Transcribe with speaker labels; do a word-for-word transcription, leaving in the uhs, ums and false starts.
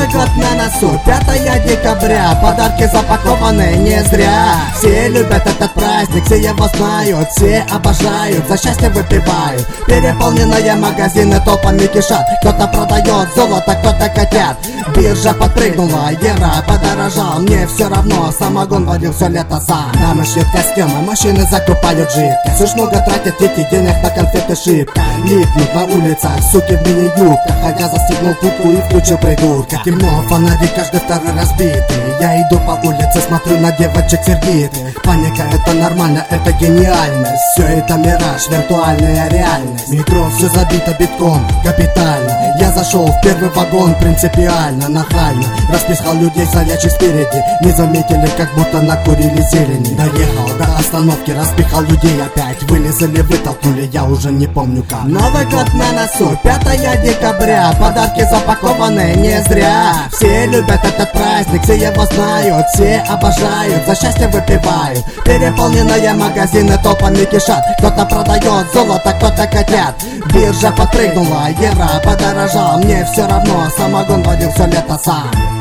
Speaker 1: Новый год на носу, пятое декабря. Подарки запакованы не зря. Все любят этот праздник, все его знают, все обожают, за счастье выпивают. Переполненные магазины толпами кишат. Кто-то продает золото, кто-то котят. Биржа подпрыгнула, евро подорожал. Мне все равно, самогон водил все лето сам. Дамы шьют костюмы, мужчины закупают жидкость. Уж много тратят дети денег на конфеты шибко. Липнут на улицах, суки в мини-юбках. Хотя застегнул куртку и включил придурка. Темно, фонари каждый второй разбитый. Я иду по улице, смотрю на девочек сердитых. Паника, это нормально, это гениальность. Все это мираж, виртуальная реальность. Метро все забито битком, капитально. Я зашел в первый вагон принципиально, нахально. Расписал людей, стоящих спереди. Не заметили, как будто накурили зелени. Доехал до остановки, распихал людей опять. Вылез или вытолкнули, я уже не помню как. Новый год на носу, пятое декабря. Подарки запакованы не зря. Все любят этот праздник, все его знают, все обожают, за счастье выпивают. Переполненные магазины толпами кишат. Кто-то продает золото, кто-то котят. Биржа подпрыгнула, евро подорожал. Мне все равно, самогон водил все лето сам.